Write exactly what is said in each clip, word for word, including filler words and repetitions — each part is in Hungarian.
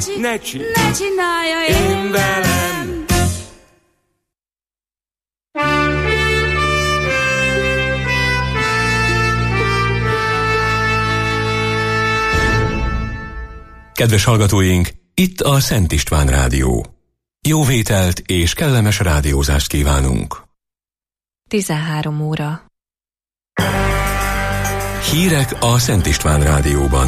csi- ne, csi- ne csinálja én velem. Kedves hallgatóink, itt a Szent István Rádió. Jó vételt és kellemes rádiózást kívánunk. tizenhárom óra. Hírek a Szent István Rádióban.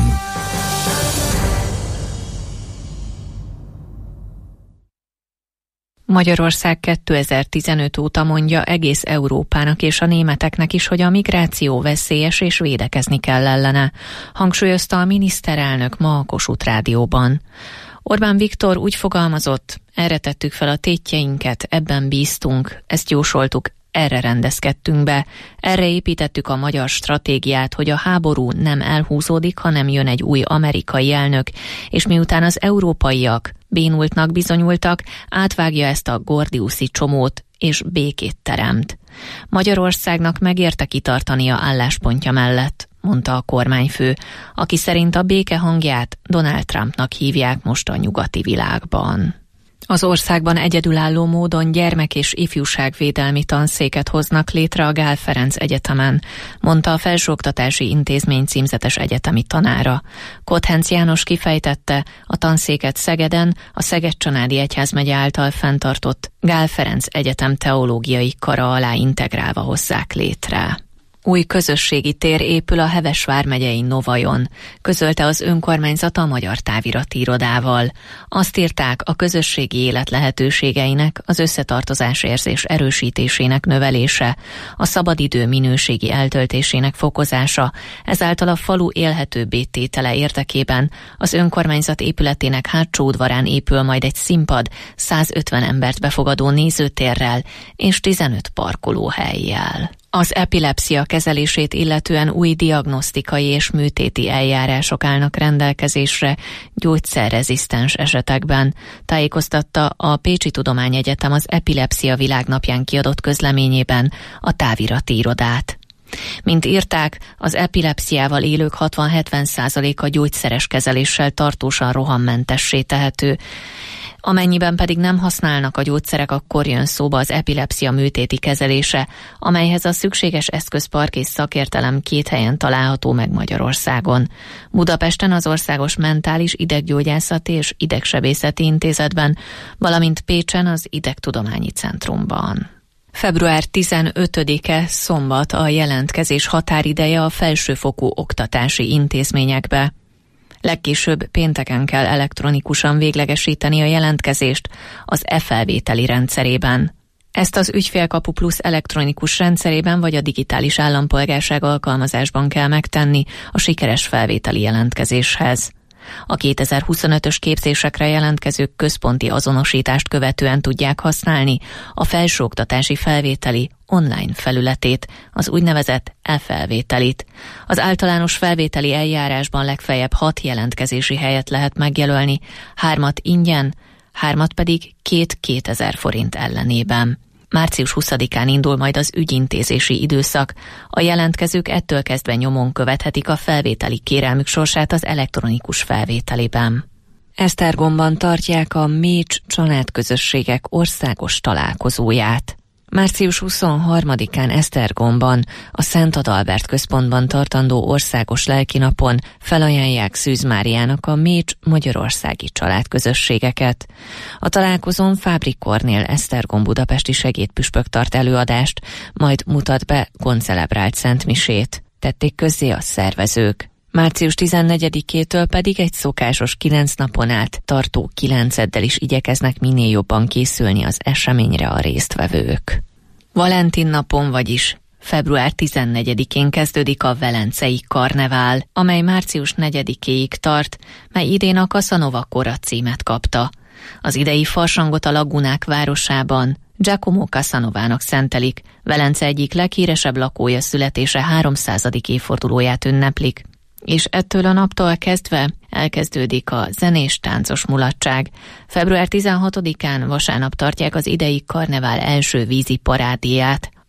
Magyarország kétezer-tizenöt óta mondja egész Európának és a németeknek is, hogy a migráció veszélyes és védekezni kell ellene, hangsúlyozta a miniszterelnök ma a Kossuth Rádióban. Orbán Viktor úgy fogalmazott, erre tettük fel a tétjeinket, ebben bíztunk, ezt jósoltuk, erre rendezkedtünk be, erre építettük a magyar stratégiát, hogy a háború nem elhúzódik, hanem jön egy új amerikai elnök, és miután az európaiak bénultnak bizonyultak, átvágja ezt a gordiuszi csomót, és békét teremt. Magyarországnak megérte kitartania álláspontja mellett, mondta a kormányfő, aki szerint a béke hangját Donald Trumpnak hívják most a nyugati világban. Az országban egyedülálló módon gyermek- és ifjúságvédelmi tanszéket hoznak létre a Gál Ferenc Egyetemen, mondta a Felsőoktatási Intézmény címzetes egyetemi tanára. Kothenc János kifejtette, a tanszéket Szegeden a Szeged-Csanádi Egyházmegye által fenntartott Gál Ferenc Egyetem teológiai kara alá integrálva hozzák létre. Új közösségi tér épül a Heves vármegyei Novajon, közölte az önkormányzat a Magyar Távirati Irodával. Azt írták, a közösségi élet lehetőségeinek, az összetartozás érzés erősítésének növelése, a szabadidő minőségi eltöltésének fokozása, ezáltal a falu élhetőbbé tétele érdekében az önkormányzat épületének hátsó udvarán épül majd egy színpad százötven embert befogadó nézőtérrel és tizenöt parkolóhellyel. Az epilepszia kezelését illetően új diagnosztikai és műtéti eljárások állnak rendelkezésre gyógyszerrezisztens esetekben, tájékoztatta a Pécsi Tudományegyetem az Epilepszia Világnapján kiadott közleményében a távirati irodát. Mint írták, az epilepsziával élők hatvan-hetven százaléka gyógyszeres kezeléssel tartósan rohammentessé tehető. Amennyiben pedig nem használnak a gyógyszerek, akkor jön szóba az epilepszia műtéti kezelése, amelyhez a szükséges eszközpark és szakértelem két helyen található meg Magyarországon. Budapesten az Országos Mentális Ideggyógyászati és Idegsebészeti Intézetben, valamint Pécsen az Idegtudományi Centrumban. február tizenötödike szombat a jelentkezés határideje a felsőfokú oktatási intézményekbe. Legkésőbb pénteken kell elektronikusan véglegesíteni a jelentkezést az e-felvételi rendszerében. Ezt az Ügyfélkapu Plusz elektronikus rendszerében vagy a digitális állampolgárság alkalmazásban kell megtenni a sikeres felvételi jelentkezéshez. A kétezer-huszonötös képzésekre jelentkezők központi azonosítást követően tudják használni a felsőoktatási felvételi online felületét, az úgynevezett e-felvételit. Az általános felvételi eljárásban legfeljebb hat jelentkezési helyet lehet megjelölni, hármat ingyen, hármat pedig két-kétezer forint ellenében. március huszadikán indul majd az ügyintézési időszak. A jelentkezők ettől kezdve nyomon követhetik a felvételi kérelmük sorsát az elektronikus felvételiben. Esztergomban tartják a Mécs családközösségek országos találkozóját. március huszonharmadikán Esztergomban, a Szent Adalbert központban tartandó országos lelkinapon felajánlják Szűz Máriának a Mécs magyarországi családközösségeket. A találkozón Fábri Kornél Esztergom budapesti segédpüspök tart előadást, majd mutat be koncelebrált szentmisét, tették közzé a szervezők. március tizennegyedikétől pedig egy szokásos kilenc napon át tartó kilenceddel is igyekeznek minél jobban készülni az eseményre a résztvevők. Valentin napon, vagyis február tizennegyedikén kezdődik a Velencei Karnevál, amely március negyedikéig tart, mely idén a Casanova kora címet kapta. Az idei farsangot a Lagunák városában Giacomo Casanovának szentelik, Velence egyik leghíresebb lakója születése háromszázadik évfordulóját ünneplik, és ettől a naptól kezdve elkezdődik a zenés-táncos mulatság. február tizenhatodikán vasárnap tartják az idei karnevál első vízi parádéját.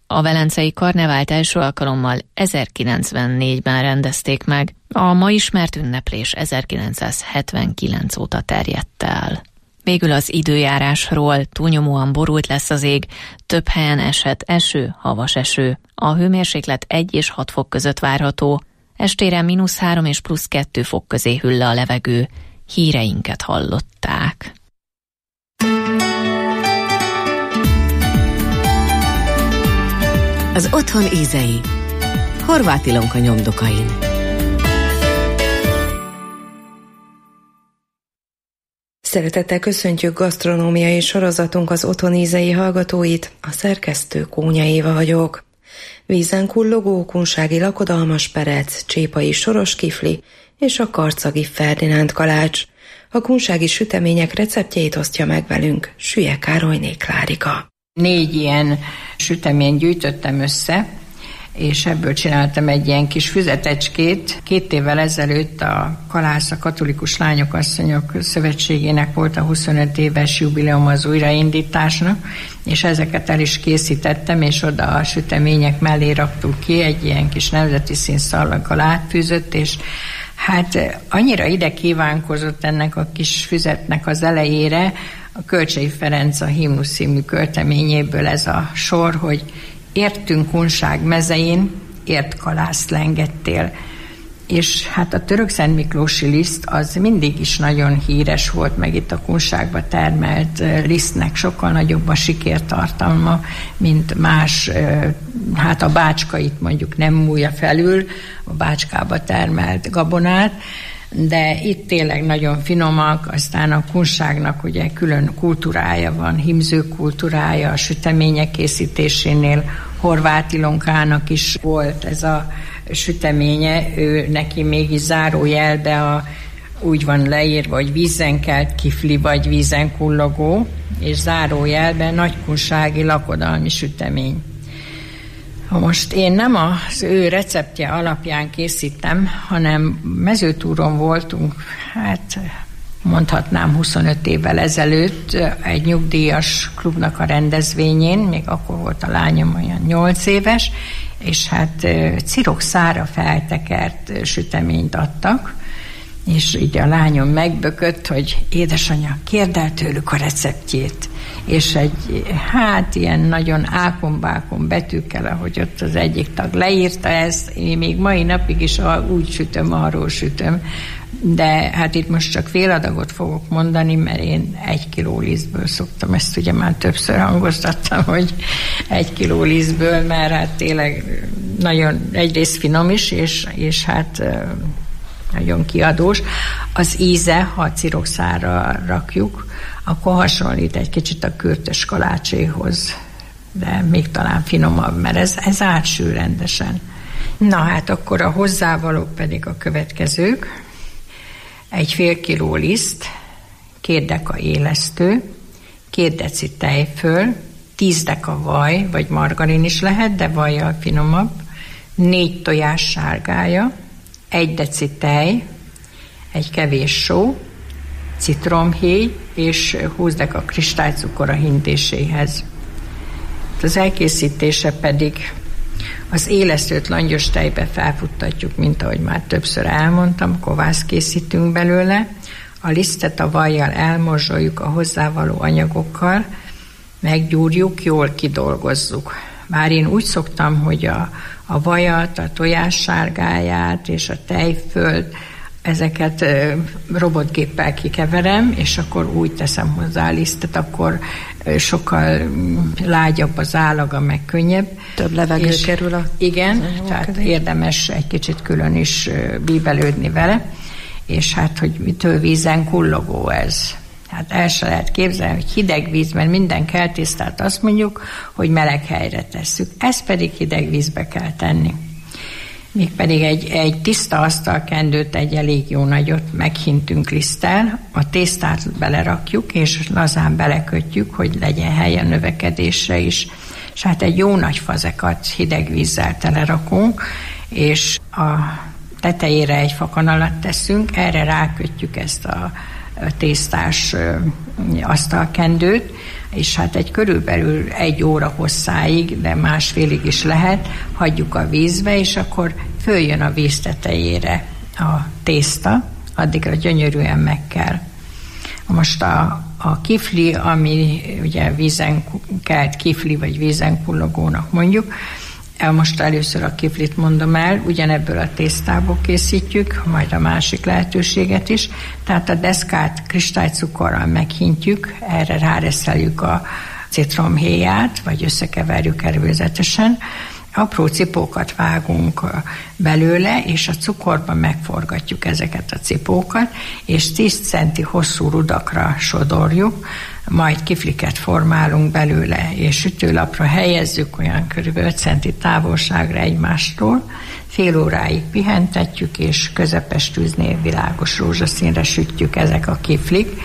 A velencei karnevált első alkalommal ezerkilencszázhetvennégyben rendezték meg, a ma ismert ünneplés ezerkilencszázhetvenkilenc óta terjedt el. Végül az időjárásról: túlnyomóan borult lesz az ég, több helyen eshet eső, havas eső. A hőmérséklet egy és hat fok között várható, estére mínusz három és plusz kettő fok közé hűl le a levegő. Híreinket hallották. Az otthon ízei. Horváth Ilonka nyomdokain. Szeretettel köszöntjük gasztronómiai sorozatunk az otthon ízei hallgatóit, a szerkesztő Kónya Éva vagyok. Vízen kullogó kunsági lakodalmas perec, csépai soros kifli és a karcagi Ferdinánd kalács. A kunsági sütemények receptjeit osztja meg velünk Sülye Károlyné Klárika. Négy ilyen süteményt gyűjtöttem össze, és ebből csináltam egy ilyen kis füzetecskét. Két évvel ezelőtt a Kalász, a Katolikus Lányok Asszonyok Szövetségének volt a huszonöt éves jubileum az újraindításnak, és ezeket el is készítettem, és oda a sütemények mellé raktuk ki, egy ilyen kis nemzeti színszallaggal átfűzött, és hát annyira ide kívánkozott ennek a kis füzetnek az elejére, a Kölcsey Ferenc a Himnusz című költeményéből ez a sor, hogy értünk kunság mezein, ért kalászt lengettél. És hát a török-szent miklósi liszt az mindig is nagyon híres volt, meg itt a kunságba termelt lisztnek sokkal nagyobb a sikértartalma, mint más, hát a bácskait mondjuk nem múlja felül, a bácskába termelt gabonát, de itt tényleg nagyon finomak, aztán a kunságnak ugye külön kultúrája van, hímző kultúrája, a sütemények készítésénél Horváth Ilonkának is volt ez a süteménye, ő neki mégis zárójelbe a, úgy van leírva, hogy vízen kelt kifli vagy vízen kullogó, és zárójelben nagykunsági lakodalmi sütemény. Ha most én nem az ő receptje alapján készítem, hanem mezőtúron voltunk, hát mondhatnám huszonöt évvel ezelőtt egy nyugdíjas klubnak a rendezvényén, még akkor volt a lányom olyan nyolc éves, és hát cirokszárra feltekert süteményt adtak, és így a lányom megbökött, hogy édesanyja, kérd el tőlük a receptjét. És egy, hát ilyen nagyon ákombákon betűkkel, ahogy ott az egyik tag leírta ezt, én még mai napig is úgy sütöm, arról sütöm, de hát itt most csak fél adagot fogok mondani, mert én egy kiló lisztből szoktam, ezt ugye már többször hangoztattam, hogy egy kiló lisztből, mert hát tényleg nagyon egyrészt finom is, és, és hát nagyon kiadós. Az íze, ha a cirokszárra rakjuk, akkor hasonlít egy kicsit a kürtös kalácséhoz, de még talán finomabb, mert ez, ez átsül rendesen. Na hát akkor a hozzávalók pedig a következők. Egy fél kiló liszt, két deka élesztő, két deci tejföl, tíz deka vaj, vagy margarin is lehet, de vajjal finomabb, négy tojás sárgája, egy deci tej, egy kevés só, citromhéj és húsz deka kristálycukor a hintéséhez. Az elkészítése pedig az élesztőt langyos tejbe felfuttatjuk, mint ahogy már többször elmondtam, kovász készítünk belőle. A lisztet a vajjal elmorzsoljuk a hozzávaló anyagokkal, meggyúrjuk, jól kidolgozzuk. Bár én úgy szoktam, hogy a, a vajat, a tojássárgáját és a tejfölt, ezeket ö, robotgéppel kikeverem, és akkor úgy teszem hozzá a lisztet, akkor ö, sokkal lágyabb az állaga, meg könnyebb. Több levegő és kerül a... Igen, tehát közé. Érdemes egy kicsit külön is ö, bíbelődni vele, és hát, hogy mitől vízen kullogó ez. Hát el se lehet képzelni, hogy hideg víz, mert minden keltésztát azt mondjuk, hogy meleg helyre tesszük. Ezt pedig hideg vízbe kell tenni. Mégpedig egy, egy tiszta asztalkendőt, egy elég jó nagyot meghintünk liszttel, a tésztát belerakjuk, és lazán belekötjük, hogy legyen hely a növekedésre is. És hát egy jó nagy fazekat hideg vízzel telerakunk, és a tetejére egy fakanalat teszünk, erre rákötjük ezt a tésztás asztalkendőt, és hát egy körülbelül egy óra hosszáig, de másfélig is lehet, hagyjuk a vízbe, és akkor följön a víz tetejére a tészta, addigra gyönyörűen meg kell. Most a, a kifli, ami ugye vízen kelt kifli, vagy vízen kullogónak mondjuk, most először a kiflit mondom el, ugyanebből a tésztából készítjük, majd a másik lehetőséget is. Tehát a deszkát kristálycukorral meghintjük, erre ráreszeljük a citromhéját, vagy összekeverjük előzetesen. Apró cipókat vágunk belőle, és a cukorban megforgatjuk ezeket a cipókat, és tíz centi hosszú rudakra sodorjuk, majd kifliket formálunk belőle, és sütőlapra helyezzük olyan kb. öt centi távolságra egymástól, fél óráig pihentetjük, és közepes tűznél világos rózsaszínre sütjük ezek a kiflik.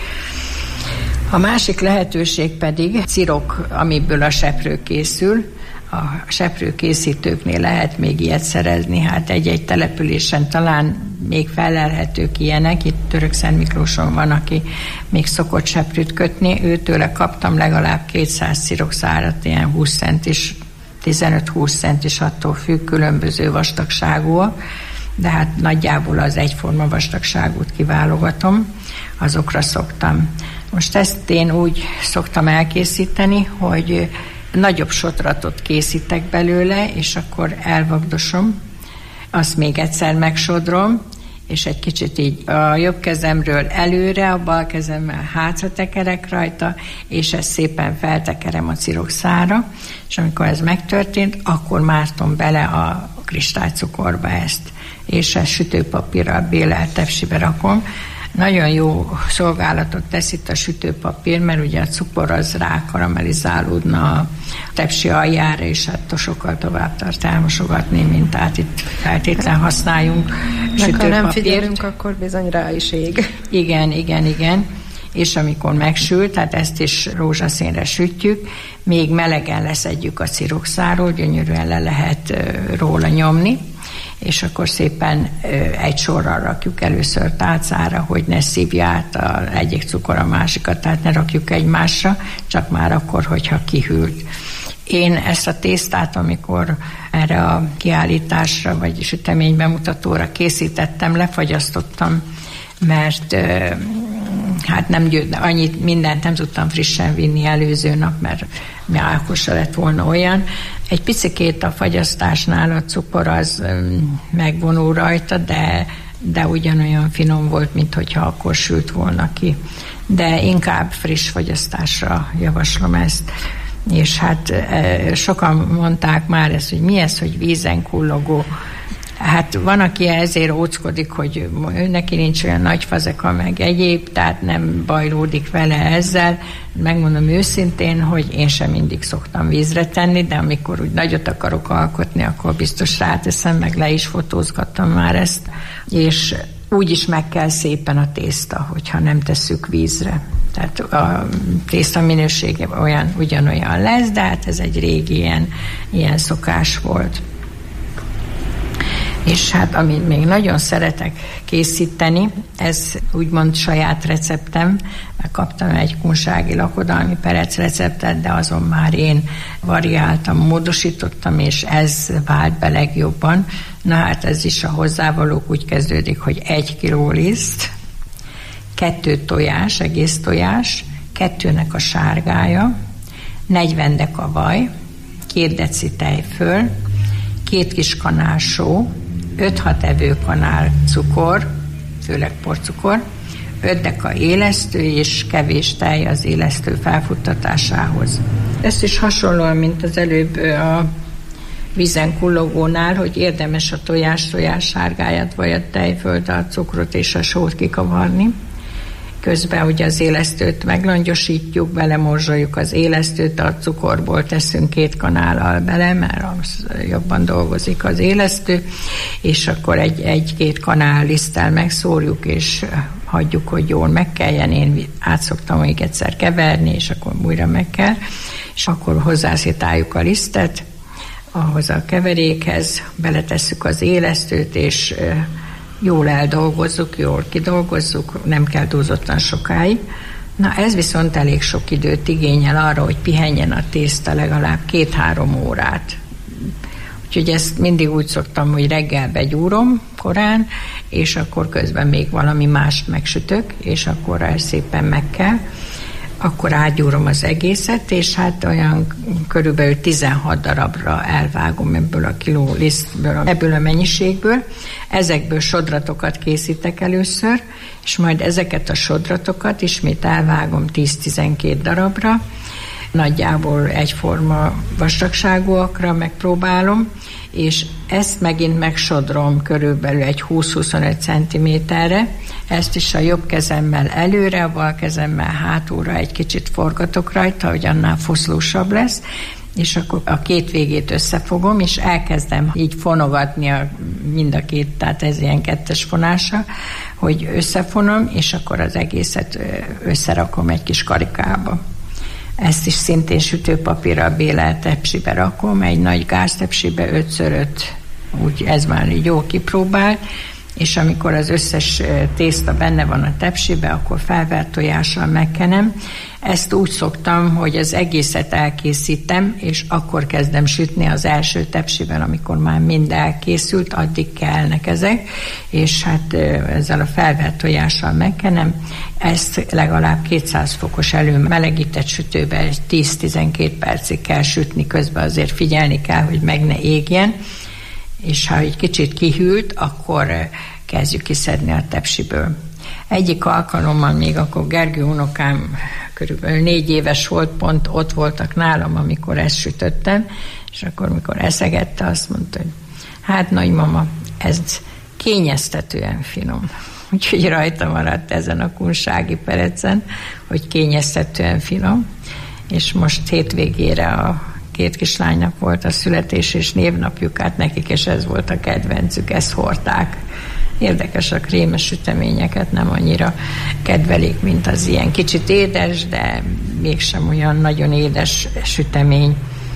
A másik lehetőség pedig cirok, amiből a seprő készül. A seprőkészítőknél lehet még ilyet szerezni, hát egy-egy településen talán még felelhetők ilyenek, itt Törökszent Miklóson van, aki még szokott seprűt kötni, őtőle kaptam legalább kétszáz cirokszárat, ilyen húsz centis, tizenöt-húsz centis, attól függ, különböző vastagságúak, de hát nagyjából az egyforma vastagságút kiválogatom, azokra szoktam. Most ezt én úgy szoktam elkészíteni, hogy nagyobb sotratot készítek belőle, és akkor elvagdosom, azt még egyszer megsodrom, és egy kicsit így a jobb kezemről előre, a bal kezemmel hátra tekerek rajta, és ezt szépen feltekerem a cirokszára, és amikor ez megtörtént, akkor mártom bele a kristálycukorba ezt, és ezt sütőpapírral bélelt tepsibe rakom. Nagyon jó szolgálatot tesz itt a sütőpapír, mert ugye a cukor az rá karamellizálódna a tepsi aljára, és hát sokkal tovább tart elmosogatni, mint át itt feltétlen használjunk sütőpapírt. Ha nem figyelünk, akkor bizony rá is ég. Igen, igen, igen. És amikor megsül, tehát ezt is rózsaszínre sütjük, még melegen leszedjük a cirokszárról, gyönyörűen le lehet róla nyomni, és akkor szépen egy sorral rakjuk először tálcára, hogy ne szívja át a egyik cukor a másikat, tehát ne rakjuk egymásra, csak már akkor, hogyha kihűlt. Én ezt a tésztát, amikor erre a kiállításra, vagy süteménybemutatóra készítettem, lefagyasztottam, mert hát nem győd, annyit mindent nem tudtam frissen vinni előző nap, mert mi álkosa lett volna olyan. Egy picikét a fagyasztásnál a cukor az megvonul rajta, de, de ugyanolyan finom volt, mint hogyha akkor sült volna ki. De inkább friss fagyasztásra javaslom ezt. És hát sokan mondták már ezt, hogy mi ez, hogy vízen kullogó. Hát van, aki ezért óckodik, hogy neki nincs olyan nagy fazeka, meg egyéb, tehát nem bajlódik vele ezzel. Megmondom őszintén, hogy én sem mindig szoktam vízre tenni, de amikor úgy nagyot akarok alkotni, akkor biztos ráteszem, meg le is fotózgattam már ezt. És úgy is meg kell szépen a tészta, hogyha nem tesszük vízre. Tehát a tészta minősége olyan, ugyanolyan lesz, de hát ez egy régi ilyen, ilyen szokás volt. És hát amit még nagyon szeretek készíteni, ez úgymond saját receptem, kaptam egy kunsági lakodalmi perec receptet, de azon már én variáltam, módosítottam, és ez vált be legjobban. Na hát ez is a hozzávalók úgy kezdődik, hogy egy kiló liszt, kettő tojás, egész tojás, kettőnek a sárgája, negyven deka vaj, két deci tejföl, két kis kanál só, öt-hat evőkanál cukor, főleg porcukor, öt deka élesztő és kevés tej az élesztő felfuttatásához. Ezt is hasonlóan, mint az előbb a vízen kullogónál, hogy érdemes a tojás, tojás sárgáját, vagy a tejfölt, a cukrot és a sót kikavarni. Közben ugye az élesztőt meglangyosítjuk, belemorzsoljuk az élesztőt, a cukorból teszünk két kanállal bele, mert az jobban dolgozik az élesztő, és akkor egy, egy-két kanál liszttel megszórjuk, és hagyjuk, hogy jól megkeljen. Én át szoktam még egyszer keverni, és akkor újra meg kell, és akkor hozzászitáljuk a lisztet, ahhoz a keverékhez beletesszük az élesztőt, és jól eldolgozzuk, jól kidolgozzuk, nem kell túlzottan sokáig. Na ez viszont elég sok időt igényel arra, hogy pihenjen a tészta legalább két-három órát. Úgyhogy ezt mindig úgy szoktam, hogy reggel begyúrom korán, és akkor közben még valami mást megsütök, és akkor el szépen meg kell. Akkor átgyúrom az egészet, és hát olyan körülbelül tizenhat darabra elvágom ebből a kiló lisztből, ebből a mennyiségből. Ezekből sodratokat készítek először, és majd ezeket a sodratokat ismét elvágom tíz-tizenkét darabra, nagyjából egyforma vastagságúakra megpróbálom, és ezt megint megsodrom körülbelül egy húsz-huszonöt centiméterre, ezt is a jobb kezemmel előre, a bal kezemmel hátulra egy kicsit forgatok rajta, hogy annál foszlósabb lesz, és akkor a két végét összefogom, és elkezdem így fonogatni a, mind a két, tehát ez ilyen kettes fonása, hogy összefonom, és akkor az egészet összerakom egy kis karikába. Ezt is szintén sütőpapírra bélelt tepsibe rakom, egy nagy gáztepsibe ötször öt, úgy ez már így jól kipróbált, és amikor az összes tészta benne van a tepsibe, akkor felvert tojással megkenem. Ezt úgy szoktam, hogy az egészet elkészítem, és akkor kezdem sütni az első tepsiben, amikor már mind elkészült, addig kellnek ezek, és hát ezzel a felvert tojással megkenem. Ezt legalább kétszáz fokos előmelegített sütőben tíz-tizenkét percig kell sütni, közben azért figyelni kell, hogy meg ne égjen, és ha egy kicsit kihűlt, akkor kezdjük kiszedni a tepsiből. Egyik alkalommal még akkor Gergő unokám körülbelül négy éves volt, pont ott voltak nálam, amikor ezt sütöttem, és akkor, mikor eszegette, azt mondta, hogy hát nagymama, ez kényeztetően finom. Úgyhogy rajta maradt ezen a kunsági perecen, hogy kényeztetően finom, és most hétvégére a két kislánynak volt a születés és névnapjuk, hát nekik, és ez volt a kedvencük, ezt hordták. Érdekes, a krémes süteményeket nem annyira kedvelik, mint az ilyen kicsit édes, de mégsem olyan nagyon édes sütemény.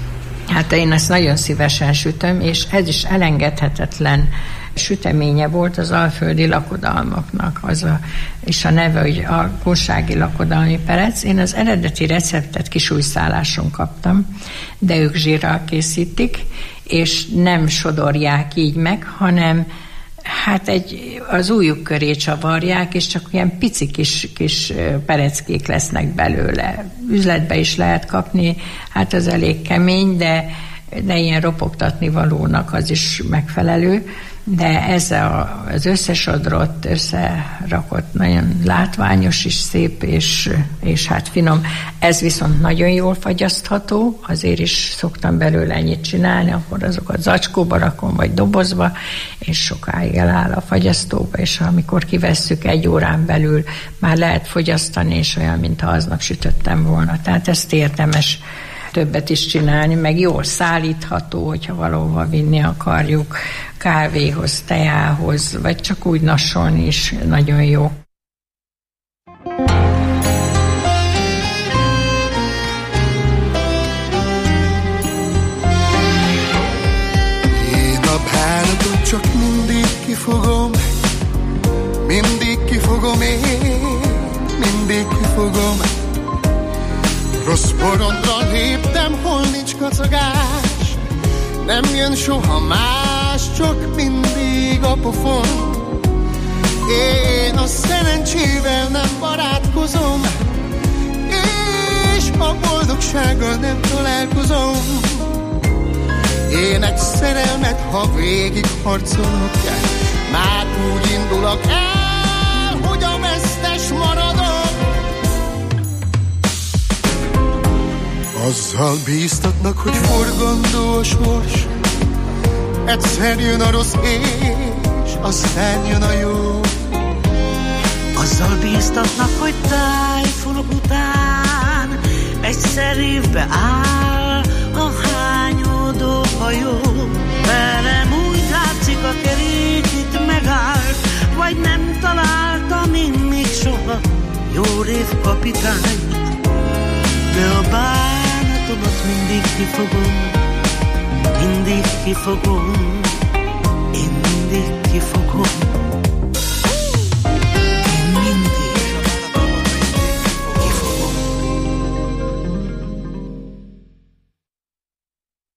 Hát én ezt nagyon szívesen sütöm, és ez is elengedhetetlen süteménye volt az alföldi lakodalmaknak, az a, és a neve, hogy a kunsági lakodalmi perec. Én az eredeti receptet Kisújszálláson kaptam, de ők zsírral készítik, és nem sodorják így meg, hanem hát egy, az ujjuk köré csavarják, és csak ilyen pici kis, kis pereckék lesznek belőle. Üzletbe is lehet kapni, hát az elég kemény, de, de ilyen ropogtatni valónak az is megfelelő. De ez a, az összesodrott, összerakott, nagyon látványos is, szép, és, és hát finom. Ez viszont nagyon jól fagyasztható, azért is szoktam belőle ennyit csinálni, akkor azokat zacskóba rakom, vagy dobozba, és sokáig eláll a fagyasztóba, és amikor kivesszük, egy órán belül már lehet fogyasztani, és olyan, mintha aznap sütöttem volna. Tehát ezt érdemes többet is csinálni, meg jól szállítható, hogyha valahova vinni akarjuk, kávéhoz, teához, vagy csak úgy nason is nagyon jó. Én a bánatot csak mindig kifogom, mindig kifogom én, mindig kifogom. Rossz porondra léptem, hol nincs kacagás, nem jön soha más, csak mindig a pofon. Én a szerencsével nem barátkozom, és a boldogsággal nem találkozom. Én egy szerelmet, ha végig harcolok el, már úgy indulok el, hogy a vesztes maradok. Azzal bíztatnak, hogy forgandó a sors, egyszer jön a rossz és aztán jön a jó. Azzal bíztatnak, hogy tájfunok után egyszer évbe áll a hányódó hajó. Velem úgy látszik, a kerék itt megállt, vagy nem találtam én még soha jó révkapitányt. De a bánatomat mindig kifogom, mindig kifogom, én mindig kifogom.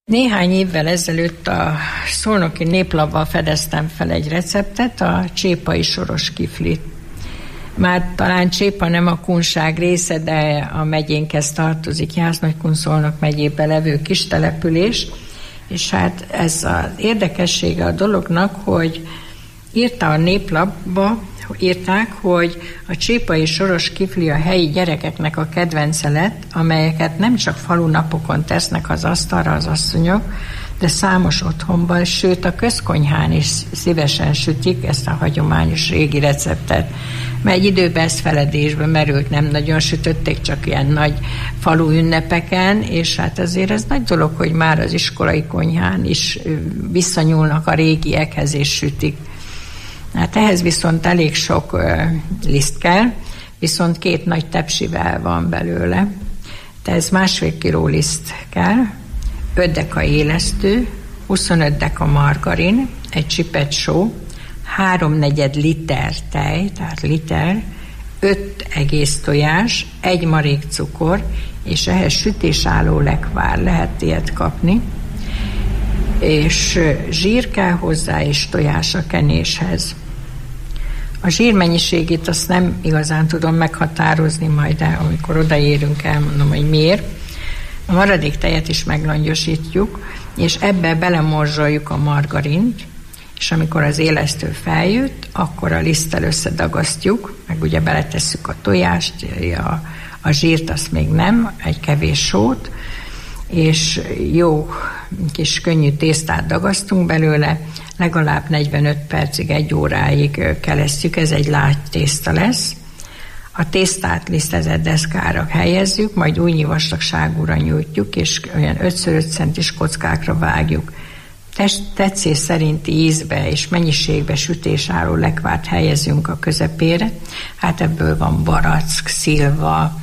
Néhány évvel ezelőtt a Szolnoki Néplapban fedeztem fel egy receptet, a csépai soros kiflit. Már talán Csépa nem a kunság része, de a megyénkhez tartozik, Jász-Nagykun-Szolnok megyébe levő kis település, és hát ez az érdekessége a dolognak, hogy írta a Néplapba, írták, hogy a csépai soros kifli a helyi gyerekeknek a kedvence lett, amelyeket nem csak falunapokon tesznek az asztalra az asszonyok, de számos otthonban, sőt a közkonyhán is szívesen sütik ezt a hagyományos régi receptet. Mert egy időben ez feledésbe merült, nem nagyon sütötték, csak ilyen nagy falu ünnepeken, és hát azért ez nagy dolog, hogy már az iskolai konyhán is visszanyúlnak a régiekhez és sütik. Hát ehhez viszont elég sok uh, liszt kell, viszont két nagy tepsivel van belőle. Tehát ez másfél kiló liszt kell, öt deka élesztő, huszonöt deka margarin, egy csipet só, háromnegyed liter tej, tehát liter, öt egész tojás, egy marék cukor, és ehhez sütésálló lekvár, lehet ilyet kapni, és zsír kell hozzá, és tojás a kenéshez. A zsír mennyiségét azt nem igazán tudom meghatározni, majd de amikor odaérünk, elmondom, hogy miért. A maradék tejet is meglangyosítjuk, és ebbe belemorzsoljuk a margarint, és amikor az élesztő feljött, akkor a liszttel összedagasztjuk, meg ugye beletesszük a tojást, a, a zsírt azt még nem, egy kevés sót, és jó kis könnyű tésztát dagasztunk belőle, legalább negyvenöt percig, egy óráig kelesztjük, ez egy lágy tészta lesz. A tésztát lisztezett deszkára helyezzük, majd újnyi vastagságúra nyújtjuk, és olyan öt öt centis kockákra vágjuk. Tetszés szerinti ízbe és mennyiségbe sütésálló lekvárt helyezünk a közepére. Hát ebből van barack, szilva,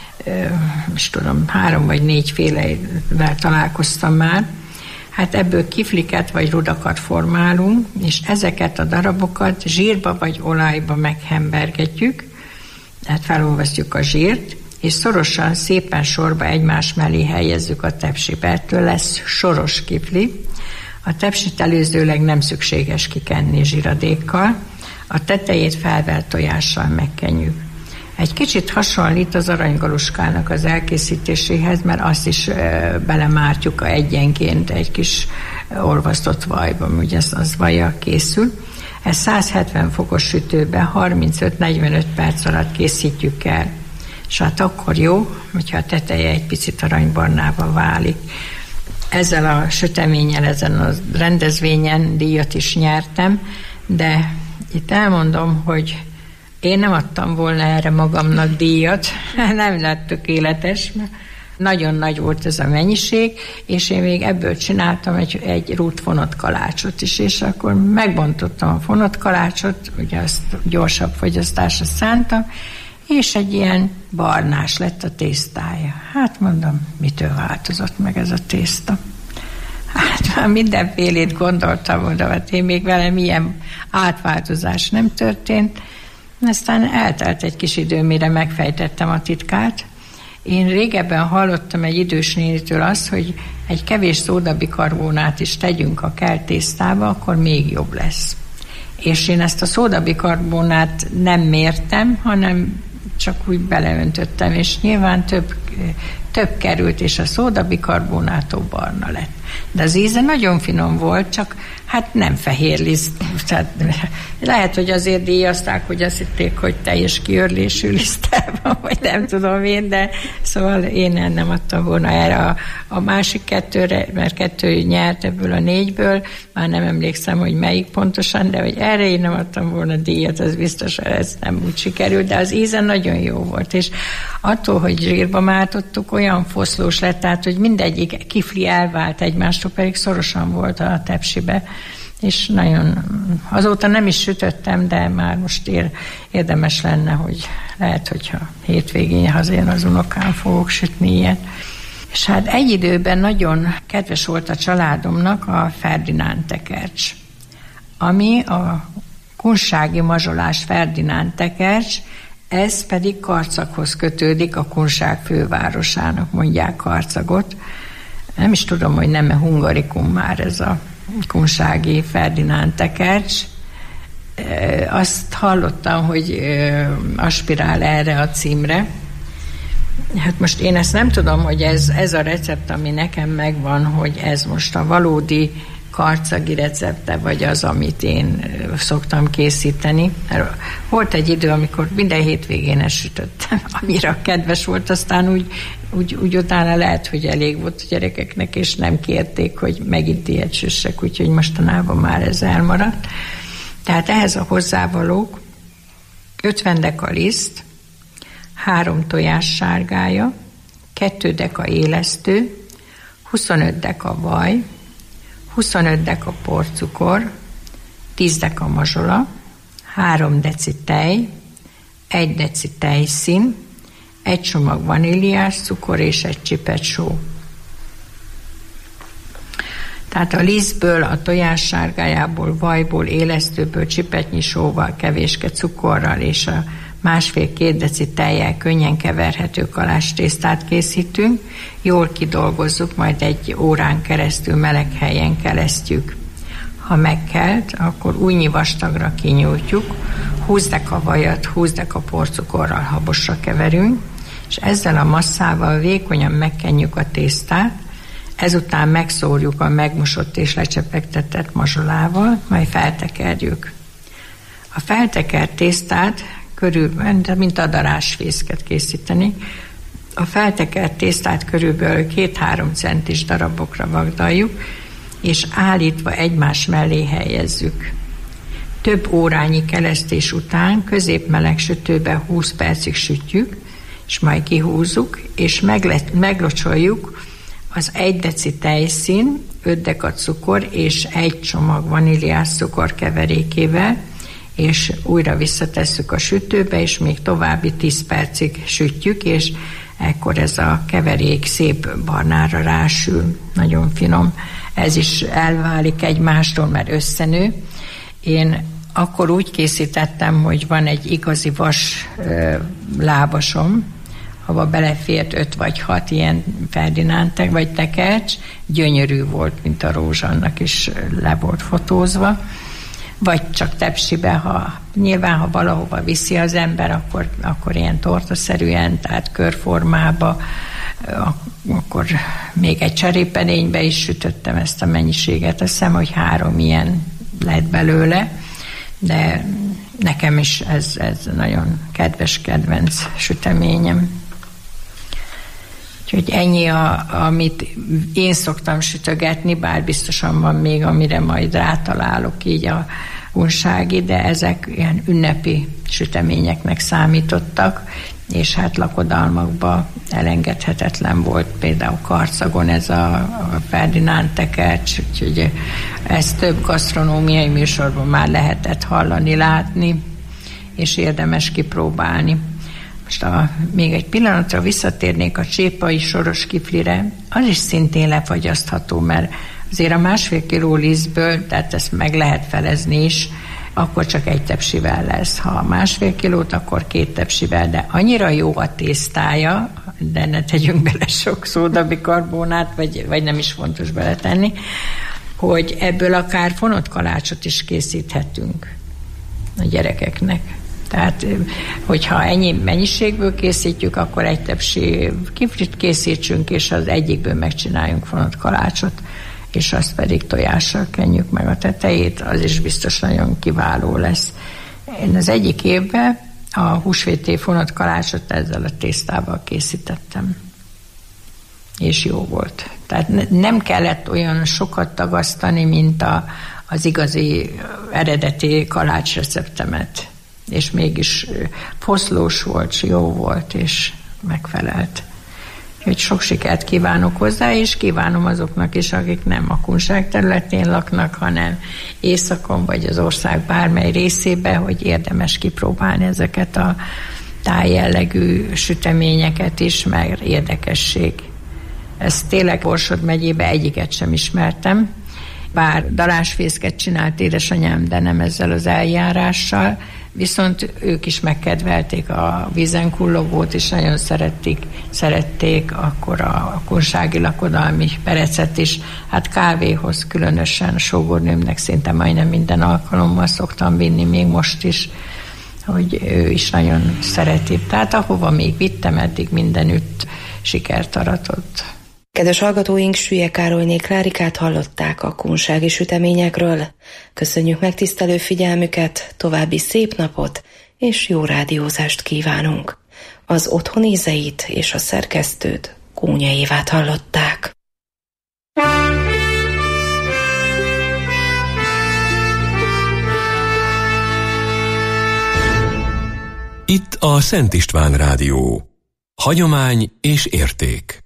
és tudom, három vagy négy félevel találkoztam már. Hát ebből kifliket vagy rudakat formálunk, és ezeket a darabokat zsírba vagy olajba meghembergetjük, tehát felolvasztjuk a zsírt, és szorosan, szépen sorba egymás mellé helyezzük a tepsibe. Ettől lesz soros kifli. A tepsit előzőleg nem szükséges kikenni zsíradékkal, a tetejét felvert tojással megkenjük. Egy kicsit hasonlít az aranygaluskának az elkészítéséhez, mert azt is e, belemártjuk egyenként egy kis olvasztott vajba, ugye az, az vajjal készül. Ez száz hetven fokos sütőben harmincöt-negyvenöt perc alatt készítjük el. És hát akkor jó, hogyha a teteje egy picit aranybarnába válik. Ezzel a süteménnyel, ezen a rendezvényen díjat is nyertem, de itt elmondom, hogy én nem adtam volna erre magamnak díjat, nem lett tökéletes, mert nagyon nagy volt ez a mennyiség, és én még ebből csináltam egy, egy rút fonott kalácsot is, és akkor megbontottam a fonott kalácsot, ugye azt gyorsabb fogyasztásra szántam, és egy ilyen barnás lett a tésztája. Hát mondom, mitől változott meg ez a tészta? Hát már mindenfélét gondoltam oda, hát én még velem ilyen átváltozás nem történt. Aztán eltelt egy kis idő, mire megfejtettem a titkát. Én régebben hallottam egy idős nénitől azt, hogy egy kevés szódabikarbónát is tegyünk a kelt tésztába, akkor még jobb lesz. És én ezt a szódabikarbónát nem mértem, hanem csak úgy beleöntöttem, és nyilván több, több került, és a szódabikarbonátó barna lett. De az íze nagyon finom volt, csak hát nem fehér liszt. Tehát lehet, hogy azért díjazták, hogy azt hitték, hogy teljes kiörlésű lisztában, vagy nem tudom én, de szóval én nem adtam volna erre a, a másik kettőre, mert kettő nyert ebből a négyből, már nem emlékszem, hogy melyik pontosan, de hogy erre én nem adtam volna díjat, az biztos, ez nem úgy sikerült, de az íze nagyon jó volt, és attól, hogy zsírba mártottuk, olyan foszlós lett, tehát, hogy mindegyik kifli elvált egymástól, pedig szorosan volt a tepsibe, és nagyon, azóta nem is sütöttem, de már most ér, érdemes lenne, hogy lehet, hogyha hétvégén hazajön az unokám, fogok sütni ilyet. És hát egy időben nagyon kedves volt a családomnak a Ferdinánd tekercs, ami a kunsági mazsolás Ferdinánd tekercs, ez pedig Karcaghoz kötődik, a kunság fővárosának mondják Karcagot. nem is tudom, hogy nem-e hungarikum már ez a kunsági Ferdinánd tekercs. Azt hallottam, hogy aspirál erre a címre. Hát most én ezt nem tudom, hogy ez, ez a recept, ami nekem megvan, hogy ez most a valódi karcagi recepte, vagy az, amit én szoktam készíteni. Volt egy idő, amikor minden hétvégén ezt sütöttem, amire kedves volt, aztán úgy, úgy, úgy utána lehet, hogy elég volt a gyerekeknek, és nem kérték, hogy megint ilyet süssek, úgyhogy mostanában már ez elmaradt. Tehát ehhez a hozzávalók ötven deka liszt, három tojás sárgája, kettő deka élesztő, huszonöt deka vaj, huszonöt deka porcukor, tíz deka mazsola, három deci tej, egy deci tejszín, egy csomag vaníliás cukor és egy csipet só. Tehát a lisztből, a tojás sárgájából, vajból, élesztőből, csipetnyi sóval, kevéske cukorral és a másfél-két deci tejjel könnyen keverhető kalácstésztát készítünk, jól kidolgozzuk, majd egy órán keresztül meleg helyen kelesztjük. Ha megkelt, akkor újnyi vastagra kinyújtjuk, húsz deka vajat, húsz deka porcukorral habosra keverünk, és ezzel a masszával vékonyan megkenjük a tésztát, ezután megszórjuk a megmosott és lecsepegtetett mazsolával, majd feltekerjük. A feltekert tésztát körülbelül, mint a darásfészket készíteni, a feltekert tésztát körülbelül két-három centis darabokra vagdaljuk, és állítva egymás mellé helyezzük. Több órányi kelesztés után középmeleg sütőbe húsz percig sütjük, és majd kihúzzuk, és megle- meglocsoljuk az egy deci tejszín, öt deka cukor és egy csomag vaníliás cukor keverékével, és újra visszatesszük a sütőbe, és még további tíz percig sütjük, és ekkor ez a keverék szép barnára rásül, nagyon finom. Ez is elválik egymástól, mert összenő. Én akkor úgy készítettem, hogy van egy igazi vas ö, lábasom, ahova belefért öt vagy hat ilyen Ferdinánd vagy tekercs, gyönyörű volt, mint a rózsannak is le volt fotózva, vagy csak tepsibe, ha nyilván, ha valahova viszi az ember, akkor, akkor ilyen tortaszerűen, tehát körformába, akkor még egy cserépedénybe is sütöttem ezt a mennyiséget. Azt hiszem, hogy három ilyen lett belőle, de nekem is ez, ez nagyon kedves kedvenc süteményem. Úgyhogy ennyi, a, amit én szoktam sütögetni, bár biztosan van még, amire majd rátalálok így a kunsági, de ezek ilyen ünnepi süteményeknek számítottak, és hát lakodalmakban elengedhetetlen volt, például Karcagon ez a, a Ferdinánd tekercs, úgyhogy ezt több gasztronómiai műsorban már lehetett hallani, látni, és érdemes kipróbálni. Most a, még egy pillanatra visszatérnék a csépai soros kiflire, az is szintén lefagyasztható, mert azért a másfél kiló lisztből, tehát ezt meg lehet felezni is, akkor csak egy tepsivel lesz. Ha másfél kilót, akkor két tepsivel, de annyira jó a tésztája, de ne tegyünk bele sok szódabikarbonát, vagy, vagy nem is fontos beletenni, hogy ebből akár fonott kalácsot is készíthetünk a gyerekeknek. Tehát, hogyha ennyi mennyiségből készítjük, akkor egy tepsi kiflit készítsünk, és az egyikből megcsináljunk fonott kalácsot, és azt pedig tojással kenjük meg a tetejét, az is biztos nagyon kiváló lesz. Én az egyik évben a húsvéti fonott kalácsot ezzel a tésztával készítettem, és jó volt. Tehát nem kellett olyan sokat tagasztani, mint a, az igazi eredeti kalácsreceptemet, és mégis foszlós volt, jó volt, és megfelelt. Úgyhogy sok sikert kívánok hozzá, és kívánom azoknak is, akik nem a kunság területén laknak, hanem északon, vagy az ország bármely részébe, hogy érdemes kipróbálni ezeket a tájjellegű süteményeket is, mert érdekesség. Ezt tényleg Borsod megyébe egyiket sem ismertem, bár darásfészket csinált édesanyám, de nem ezzel az eljárással, Viszont ők is megkedvelték a vízen kullogót, és nagyon szerették, szerették akkor a kunsági lakodalmi perecet is. Hát kávéhoz különösen sógornőmnek szinte majdnem minden alkalommal szoktam vinni, még most is, hogy ő is nagyon szereti. Tehát ahova még vittem, eddig mindenütt sikert aratott. Kedves hallgatóink, Süllyek Károlyné Klárikát hallották a kunsági süteményekről. Köszönjük megtisztelő figyelmüket, további szép napot és jó rádiózást kívánunk. Az Otthon ízeit és a szerkesztőt, Kónya Évát hallották. Itt a Szent István Rádió. Hagyomány és érték.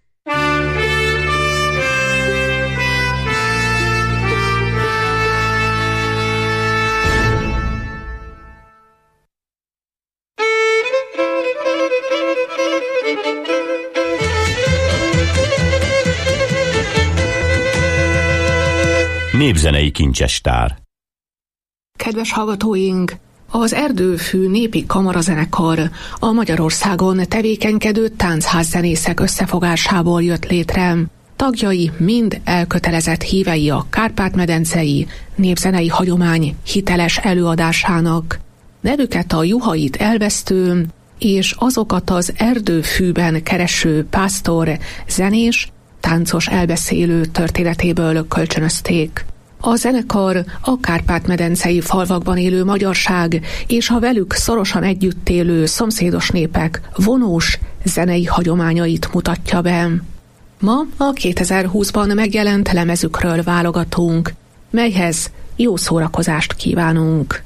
Népzenei kincsestár. Kedves hallgatóink! Az Erdőfű Népi Kamarazenekar a Magyarországon tevékenykedő táncházzenészek összefogásából jött létre. Tagjai mind elkötelezett hívei a Kárpát-medencei népzenei hagyomány hiteles előadásának. Nevüket a juhait elvesztő és azokat az Erdőfűben kereső pásztor, zenés, táncos elbeszélő történetéből kölcsönözték. A zenekar a Kárpát-medencei falvakban élő magyarság és a velük szorosan együtt élő szomszédos népek vonós zenei hagyományait mutatja be. Ma a kétezer-húszban megjelent lemezükről válogatunk, melyhez jó szórakozást kívánunk.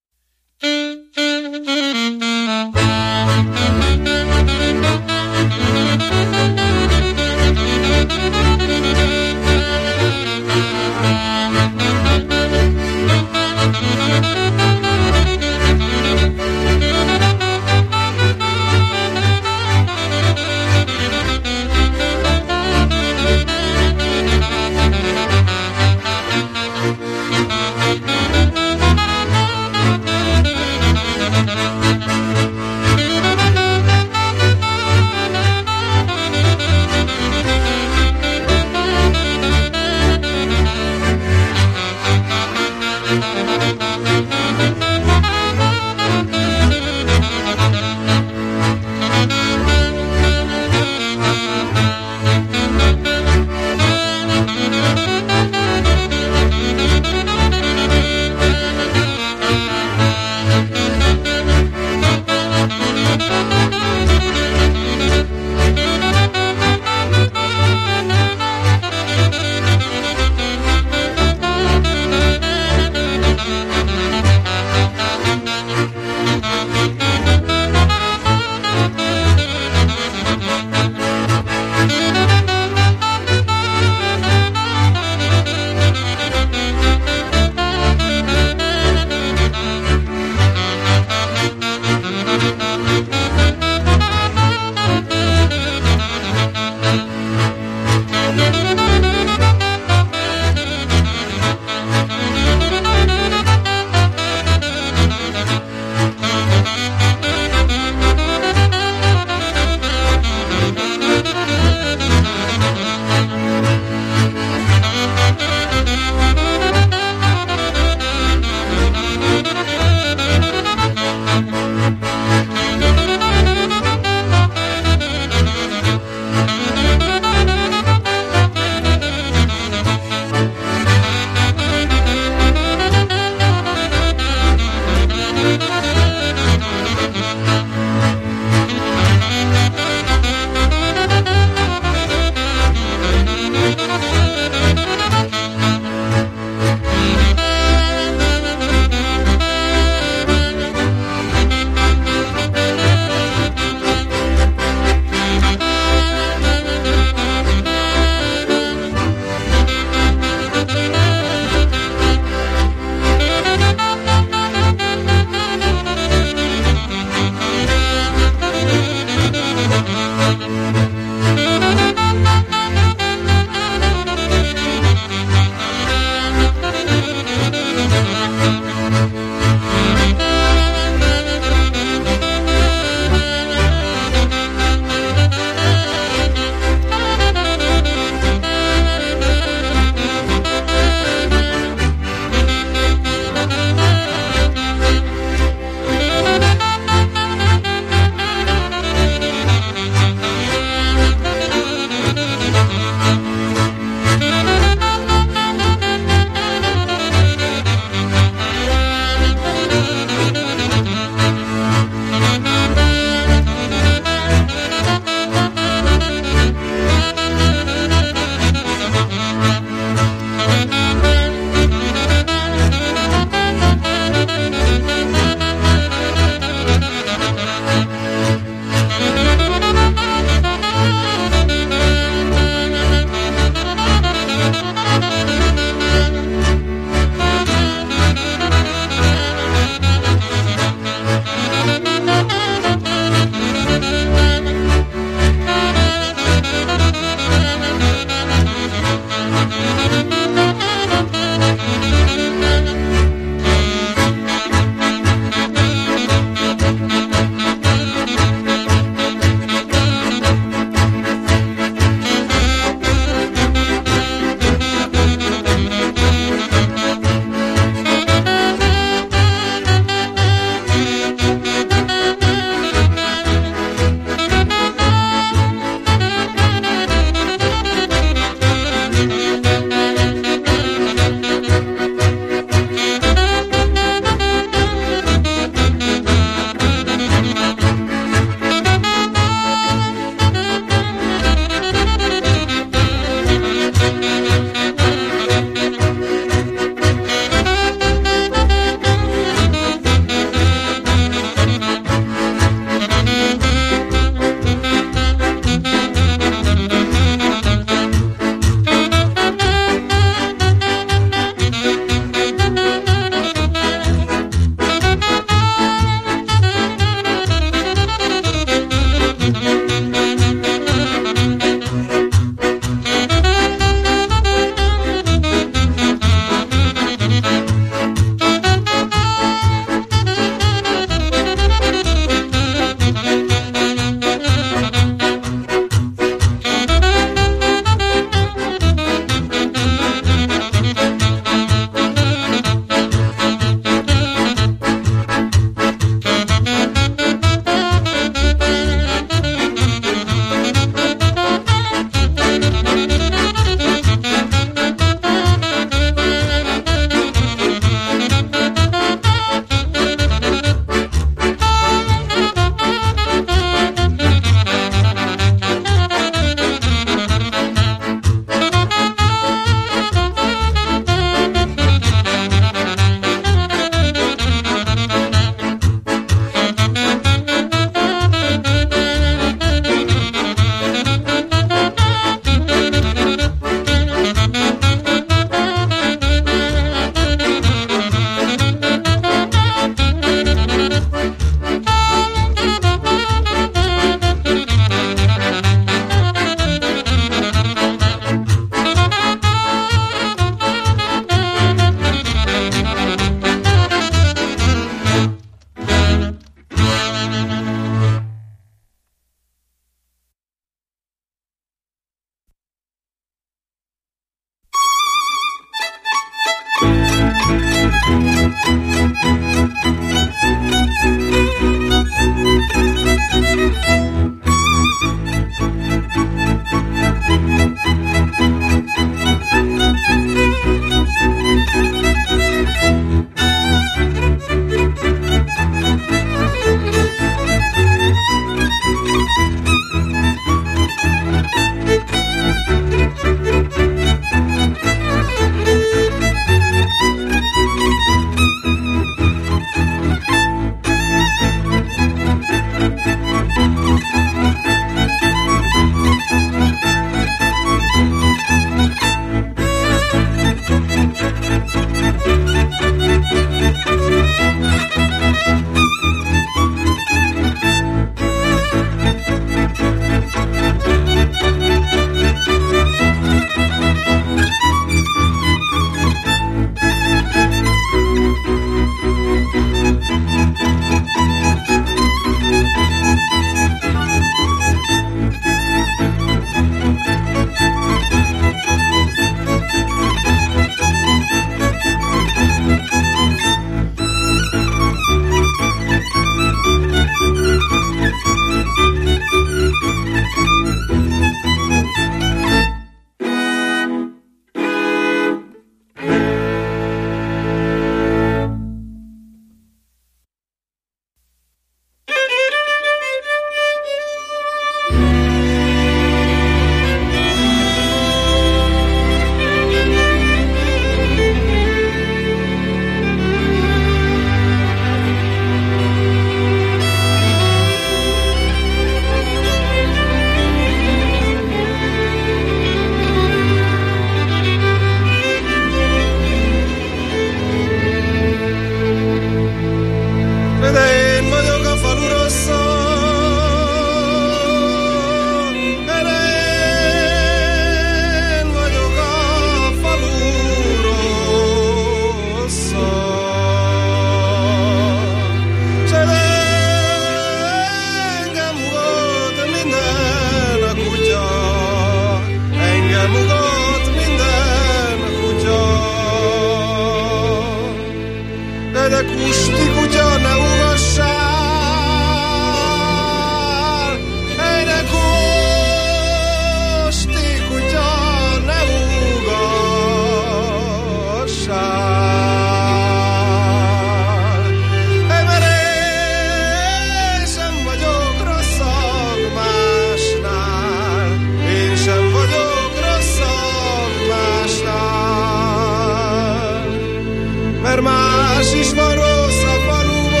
mert más is van rossz a faluban.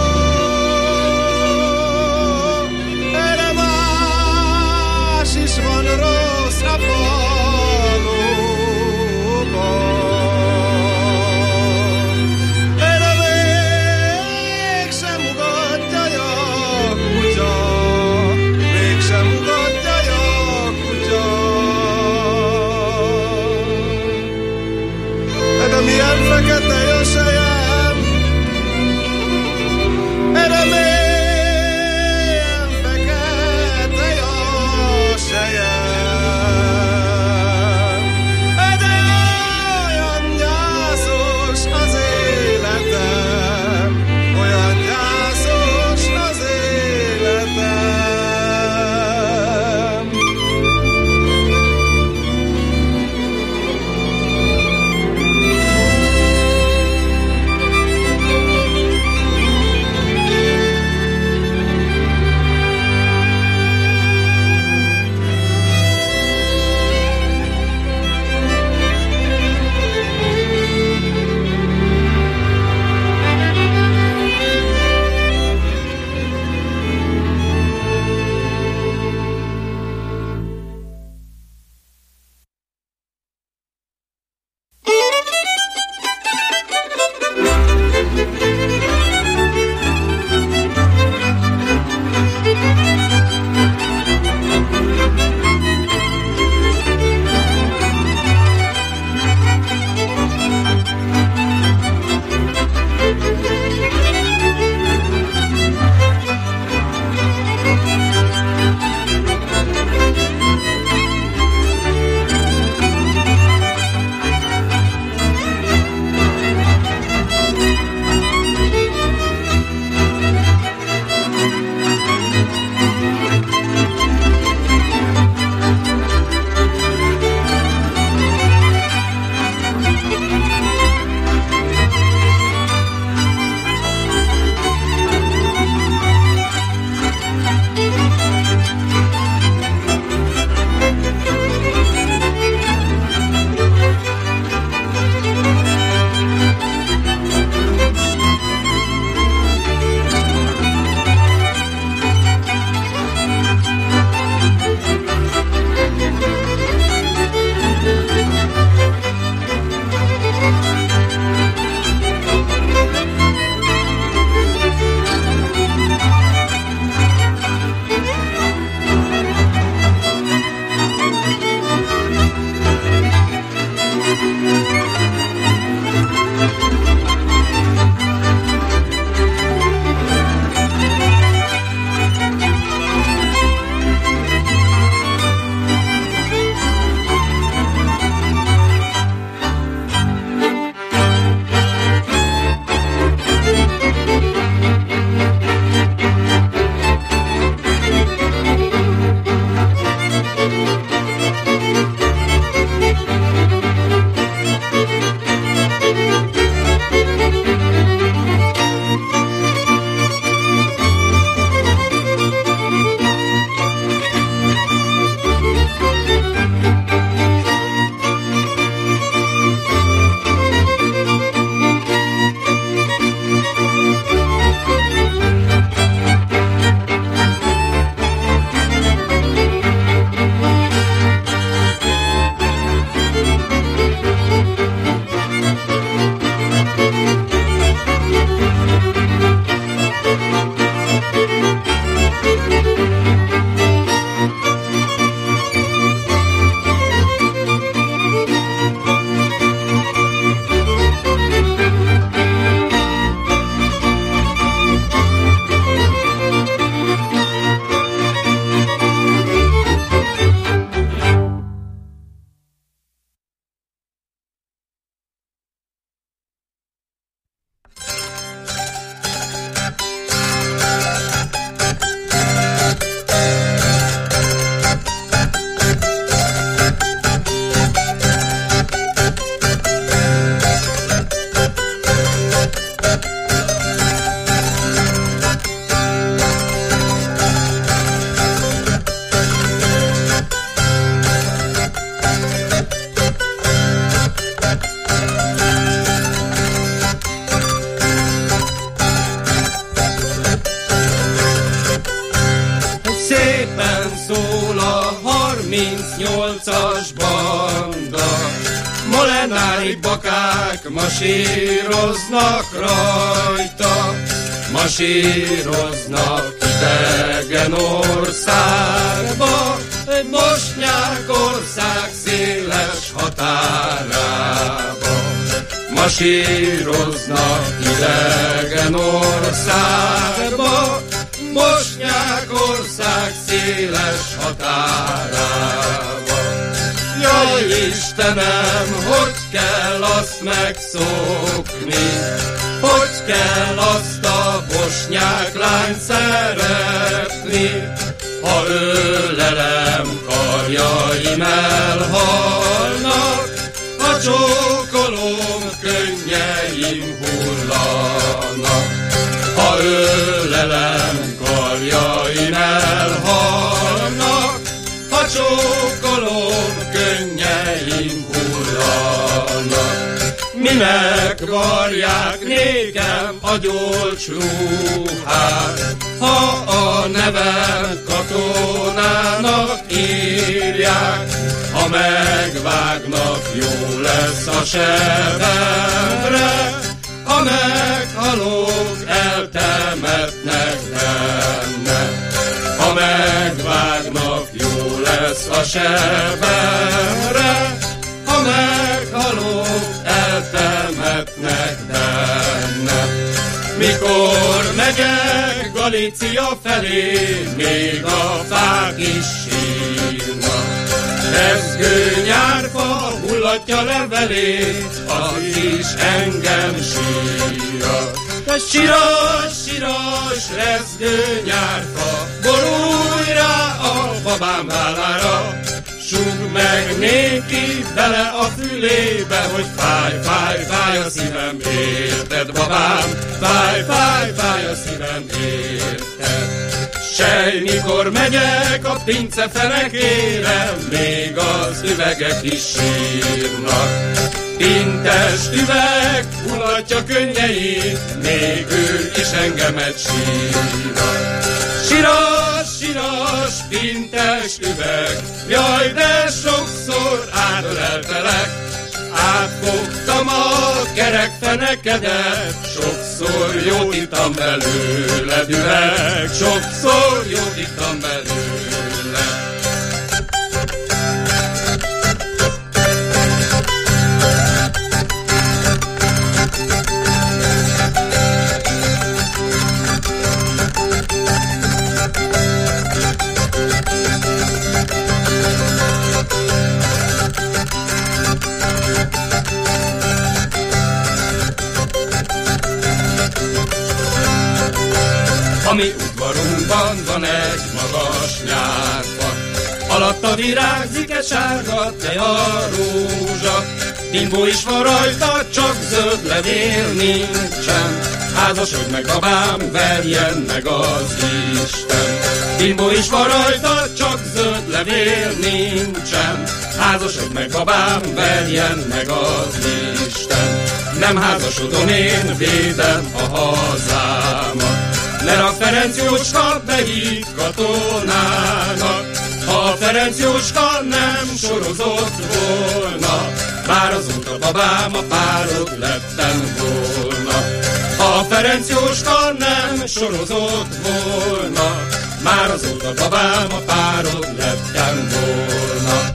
Erre más is van rossz a faluban. Erre mégsem ugatja a kutya, mégsem ugatja a kutya. De milyen fekete a sejem, Szépen szól a harmincnyolcas banda, molenári bakák masíroznak rajta, masíroznak idegen országba, Bosnyákország széles határába. Masíroznak idegen országba, Bosnyákország széles határába. Jaj, Istenem, hogy kell azt megszokni, hogy kell azt a bosnyák lányt szeretni, ha ölelem karjaim elhalnak, ha csókolom könnyeim hullanak. Ha ölelem karjaim elhalnak, ha csókolom könnyeim hullanak. Minek varják nékem a gyolcs ruhát, ha a nevem katonának írják, ha megvágnak, jó lesz a sebemre, ha meghalok, eltemetnek benne. Ha megvágnak, jó lesz a sebemre, ha meghalok, eltemetnek benne. Mikor megyek Galícia felé, még a fák is sírnak. Rezgő nyárfa hullatja levelét, az is engem sírat. Siras, siras, rezgő nyárfa, borulj rá a babám vállára. Súgd meg néki bele a fülébe, hogy fáj, fáj, fáj a szívem, érted, babám? Fáj, fáj, fáj a szívem, érted? Sej, mikor megyek a pince fenekére, még az üvegek is sírnak. Pintes üveg hullatja könnyeit, még ő is engemet sírat. Siras, siras, pintes üveg, jaj, de sokszor átöleltelek. Átfogtam a kerek fenekedet, sokszor jót ittam belőled, üveg, sokszor jót ittam belőled. A mi udvarunkban van egy magas nyárfa, alatta virágzik egy sárga tejarózsa. Bimbó is van rajta, csak zöld levél nincsen. Házasodj meg, babám, verjen meg az Isten. Bimbó is van rajta, csak zöld levél nincsen. Házasodj meg, babám, verjen meg az Isten. Nem házasodom, én védem a hazámat. Mert a Ferenc Jóska behív katonának, ha a Ferenc Jóska nem sorozott volna, már azóta babám a párod lettem volna. Ha a Ferenc Jóska nem sorozott volna, már azóta babám a párod lettem volna.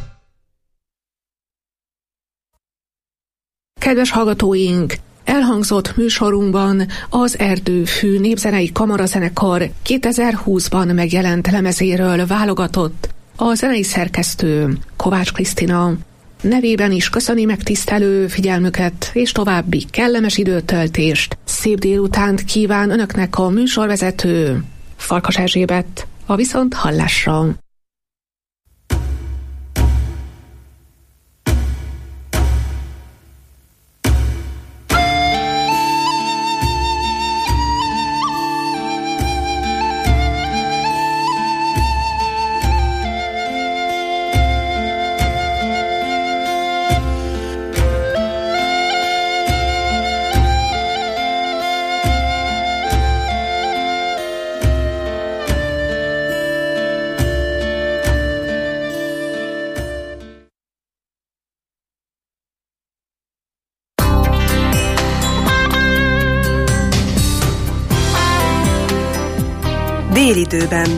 Kedves hallgatóink! Elhangzott műsorunkban az Erdőfű Népzenei Kamarazenekar kétezer-húszban megjelent lemezéről válogatott a zenei szerkesztő Kovács Krisztina. Nevében is köszöni megtisztelő figyelmüket és további kellemes időtöltést. Szép délutánt kíván önöknek a műsorvezető Farkas Erzsébet. A viszont hallásra! Télidőben.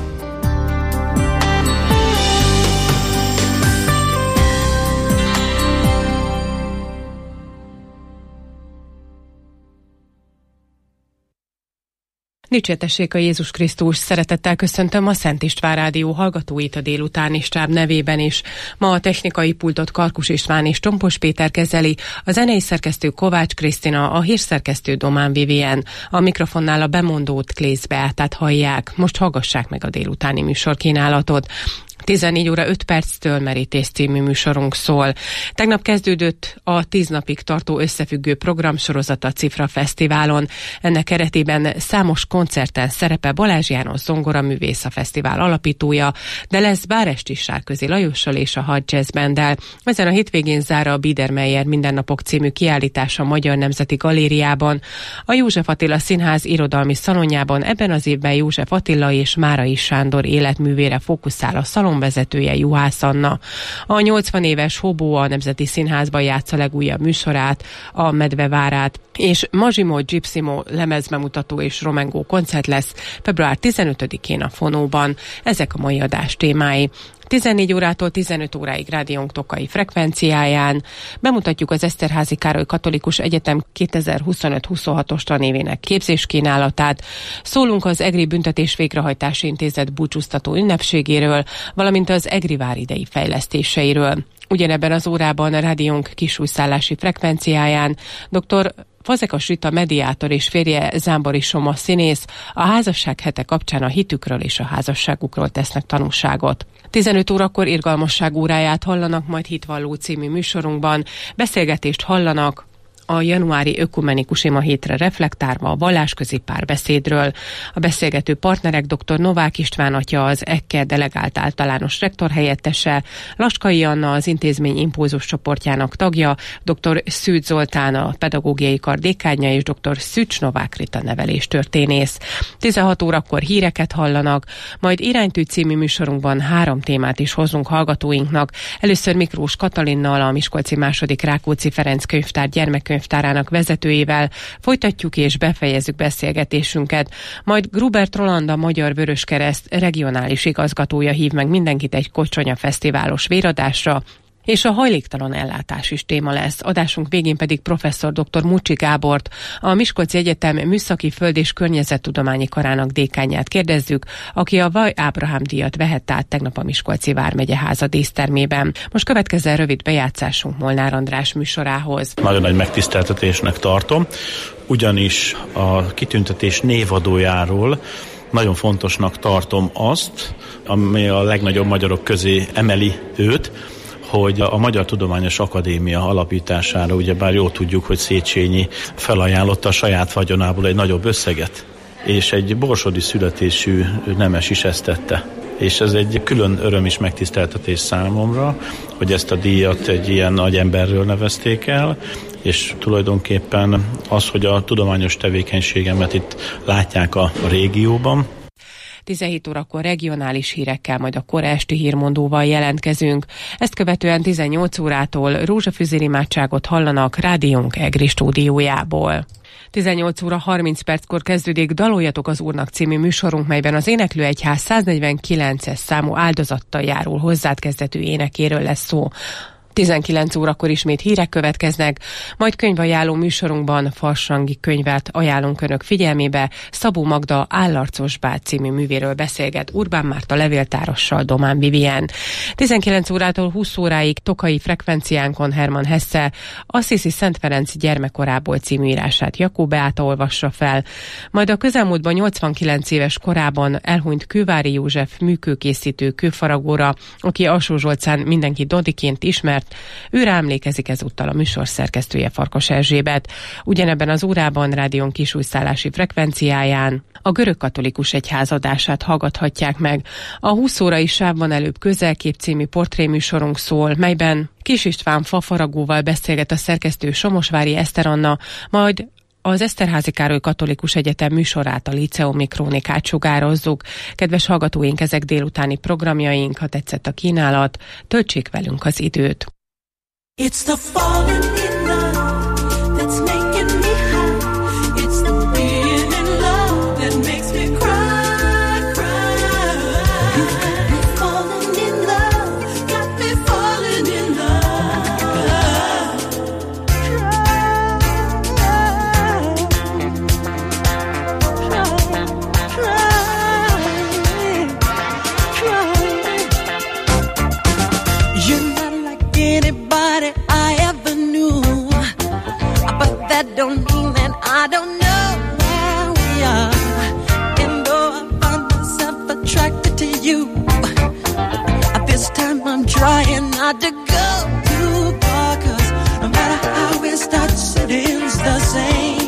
Dicsértessék a Jézus Krisztus, szeretettel köszöntöm a Szent István Rádió hallgatóit a délutáni stáb nevében is. Ma a technikai pultot Karkus István és Csompos Péter kezeli, a zenei szerkesztő Kovács Krisztina, a hírszerkesztő Domán Vivien. A mikrofonnál a bemondót Klész Beátát hallják. Most hallgassák meg a délutáni műsorkínálatot. tizennégy óra öt perctől Merítés című műsorunk szól. Tegnap kezdődött a tíz napig tartó összefüggő programsorozat a Cifra Fesztiválon. Ennek keretében számos koncerten szerepel Balázs János zongoraművész, a fesztivál alapítója, de lesz Báresti Sárközi Lajossal és a Hat Jazz Banddel. Ezen a hétvégén zár a Biedermeier Mindennapok című kiállítás a Magyar Nemzeti Galériában. A József Attila Színház irodalmi szalonjában ebben az évben József Attila és Márai Sándor életművére fókuszál a szalon vezetője, Juhász Anna. A nyolcvan éves Hobó a Nemzeti Színházban játsza legújabb műsorát, a Medvevárát, és Mazsimo Gypsimo lemezbemutató és Romengó koncert lesz február tizenötödikén a Fonóban. Ezek a mai adás témái. tizennégy órától tizenöt óráig rádiónk Tokai frekvenciáján bemutatjuk az Eszterházy Károly Katolikus Egyetem kétezer-huszonöt huszonhatos tanévének képzéskínálatát, szólunk az Egri Büntetés Végrehajtási Intézet búcsúztató ünnepségéről, valamint az Egri vár idei fejlesztéseiről. Ugyanebben az órában a rádiónk kisújszállási frekvenciáján dr. Fazekas Rita mediátor és férje Zámbori Soma színész a házasság hete kapcsán a hitükről és a házasságukról tesznek tanúságot. tizenöt órakor irgalmasság óráját hallanak, majd Hitvalló című műsorunkban. Beszélgetést hallanak a januári ökumenikus ima hétre reflektálva a vallásközi párbeszédről. A beszélgető partnerek dr. Novák István atya, az é ká e delegált általános rektor helyettese, Laskai Anna, az intézmény impulzus csoportjának tagja, dr. Szűcs Zoltán, a pedagógiai kar dékánja, és dr. Szűcs Novák Rita neveléstörténész. tizenhat órakor híreket hallanak, majd Iránytű című műsorunkban három témát is hozunk hallgatóinknak. Először Miklós Katalinnal, a Miskolci második Rákóczi Ferenc könyvtár gyermekkönyv könyvtárának vezetőjével folytatjuk és befejezzük beszélgetésünket. Majd Grubert Roland, a Magyar Vöröskereszt regionális igazgatója hív meg mindenkit egy Kocsonya fesztiválos véradásra, és a hajléktalan ellátás is téma lesz. Adásunk végén pedig professzor dr. Mucsi Gábort, a Miskolci Egyetem Műszaki Föld- és Környezettudományi Karának dékánját kérdezzük, aki a Vaj Ábrahám díjat vehette át tegnap a Miskolci Vármegye háza dísztermében. Most következzen rövid bejátszásunk Molnár András műsorához. Nagyon nagy megtiszteltetésnek tartom, ugyanis a kitüntetés névadójáról nagyon fontosnak tartom azt, ami a legnagyobb magyarok közé emeli őt, hogy a Magyar Tudományos Akadémia alapítására, ugyebár jól tudjuk, hogy Széchenyi felajánlotta a saját vagyonából egy nagyobb összeget, és egy borsodi születésű nemes is ezt tette. És ez egy külön öröm és megtiszteltetés számomra, hogy ezt a díjat egy ilyen nagy emberről nevezték el, és tulajdonképpen az, hogy a tudományos tevékenységemet itt látják a, a régióban. tizenhét órakor regionális hírekkel, majd a kora esti hírmondóval jelentkezünk. Ezt követően tizennyolc órától rózsafüzér imádságot hallanak rádiónk Egri stúdiójából. tizennyolc óra harminc perckor kezdődik Daloljatok az Úrnak című műsorunk, melyben az Éneklőegyház száznegyvenkilences számú áldozattal járul hozzád kezdetű énekéről lesz szó. tizenkilenc órakor ismét hírek következnek, majd könyvajánló műsorunkban farsangi könyvet ajánlunk önök figyelmébe. Szabó Magda Állarcos bád című művéről beszélget Urbán Márta levéltárossal, Domán Vivien. tizenkilenc órától húsz óráig Tokai frekvenciánkon Hermann Hesse Assisi Szent Ferenc gyermekkorából című írását Jakó Beáta olvassa fel, majd a közelmúltban nyolcvankilenc éves korában elhunyt Kővári József műkőkészítő kőfaragóra, aki Alsó-Zsolcán mindenki Dodiként ismert. Őre emlékezik ezúttal a műsor szerkesztője, Farkas Erzsébet. Ugyanebben az órában rádión kisújszállási frekvenciáján a Görög Katolikus Egyház adását hallgathatják meg. A húsz órai sávban előbb Közelkép című portréműsorunk szól, melyben Kis István fafaragóval beszélget a szerkesztő Somosvári Eszter Anna, majd az Eszterházy Károly Katolikus Egyetem műsorát, a Líceumi Krónikát sugározzuk. Kedves hallgatóink, ezek délutáni programjaink, ha tetszett a kínálat, töltsék velünk az időt. It's the falling in love that's making me high. It's the being in love that makes me cry, don't mean that I don't know where we are. And though I find myself attracted to you, at this time I'm trying not to go too far, 'cause no matter how we start, it's the same.